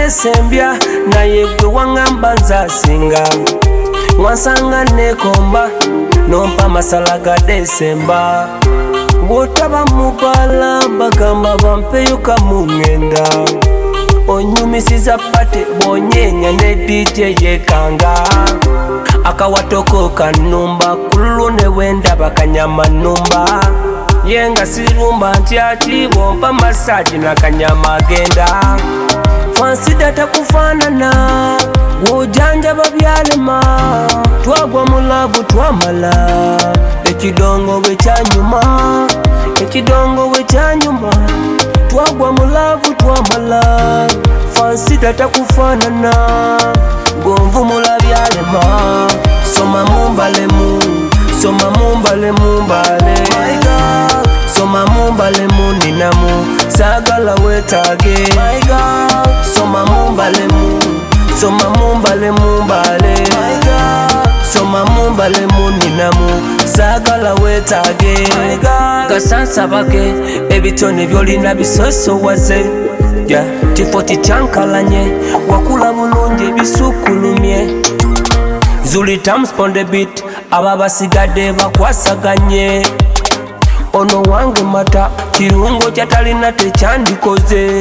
sembya naye gwe waŋŋamba nzasinga wansanga nekomba nompa masala ga Desemba bwotaba mubala bagamba bampeyo kamuŋŋenda onyumisiza pate bonyenya ne DJ yekanga akawatoko kanumba kululu ne wendaba kanyama numba yenga sirumba ntyati bompa masaji na kanyama agenda fansida takufanana wojanja babyalema twagwa mulabu twamala ekidongo bwe kyanyuma ekidongo bwe kyanyuma twagwa mulabu twamala fansida takufanana gonvu mulabyalema soma mumbalemu soma mumbalemu mbale soma mumbalemu ninamu sagala wetage soma mumbalemu soma mumbalemu mbale soma mumbalemu ninamu sagala wetage gasansa bage ebitone byolina bisosowaze tifoti kyankalanye wakula bulungi ebisukulumye zuli times on the beat aba basigadde bakwasaganye ono wange mata kirungo kyatalina tekyandikoze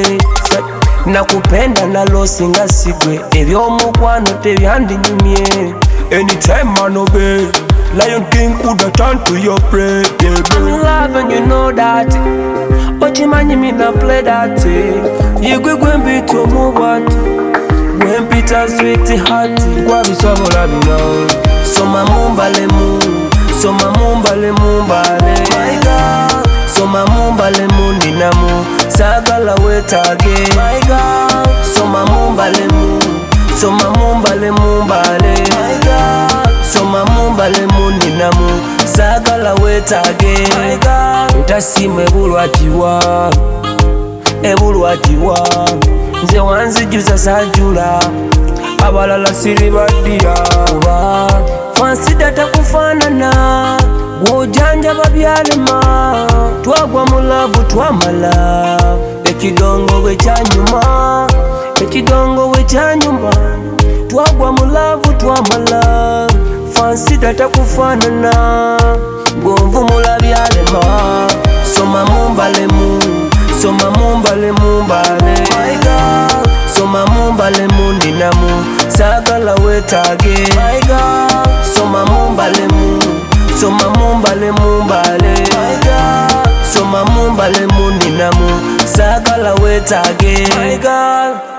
nakupenda nalosinga sigwe ebyomukwano tebyandinyumye anytime manobe Lion King coulda turn to your prey I'm in love and you know that ochimanyi mina play that yigwe gwembito mubati gwempita sweet heart gwabisobola bino soma mumbalemu soma mumbalemu mbale soma mumbalemu ninamu sagala wetage soma mumbalemu soma mumbalemu mbale soma mumbalemu ninamu sagala wetage ntasima ebulwatiwa nze wanzijuza sajula abalala siribadira kuba fansida takufanana gwojanja babyalema twagwa mulabu twamala ekidongo bwe kyanyuma ekidongo bwe kyanyuma twagwa mulabu twamala fansida takufanana gonvu mulabyalema soma mumbalemu soma mumbalemu mbale soma mumbalemu ninamu sagala wetage soma mumbalemu soma mumbalemu mbale soma mumbalemu ninamu sagala wetage